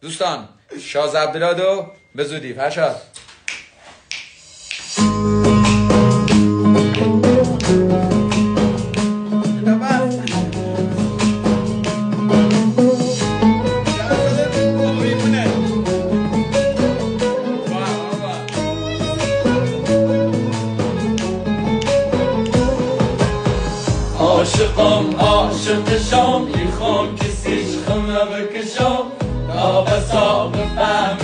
دوستان شاز عبدالادو به زودی فرشاد. عاشقم عاشق شام میخوام کسیش خمه بکشم تا بسا بفهم